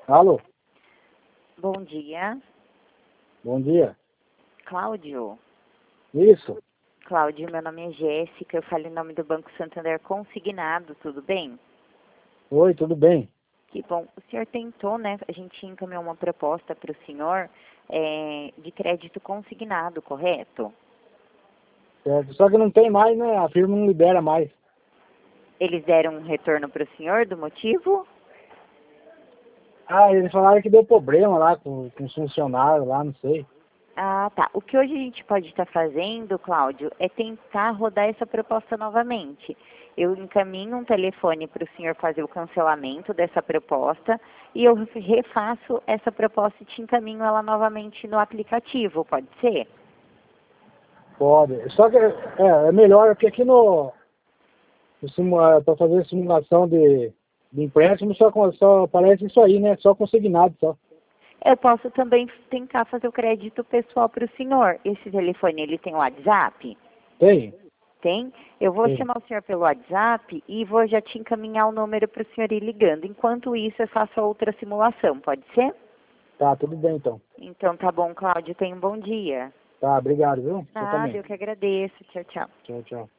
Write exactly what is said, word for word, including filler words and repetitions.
Alô? Bom dia. Bom dia. Cláudio? Isso? Cláudio, meu nome é Jéssica, eu falo em nome do Banco Santander Consignado, tudo bem? Oi, tudo bem? Que bom. O senhor tentou, né? A gente encaminhou uma proposta para o senhor é, de crédito consignado, correto? Certo. Só que não tem mais, né? A firma não libera mais. Eles deram um retorno para o senhor do motivo? Ah, eles falaram que deu problema lá com, com os funcionários lá, não sei. Ah, tá. O que hoje a gente pode estar fazendo, Cláudio, é tentar rodar essa proposta novamente. Eu encaminho um telefone para o senhor fazer o cancelamento dessa proposta e eu refaço essa proposta e te encaminho ela novamente no aplicativo, pode ser? Pode. Só que é, é melhor, porque aqui no, no para fazer simulação de, de empréstimo só, com- só aparece isso aí, né? Só consignado só. Eu posso também tentar fazer o crédito pessoal para o senhor. Esse telefone, ele tem WhatsApp? Tem? Tem? Eu vou Tem. chamar o senhor pelo WhatsApp e vou já te encaminhar o número para o senhor ir ligando. Enquanto isso, eu faço outra simulação, pode ser? Tá, tudo bem então. Então tá bom, Cláudio. Tenha um bom dia. Tá, obrigado, viu? Você Nada, também. eu que agradeço. Tchau, tchau. Tchau, tchau.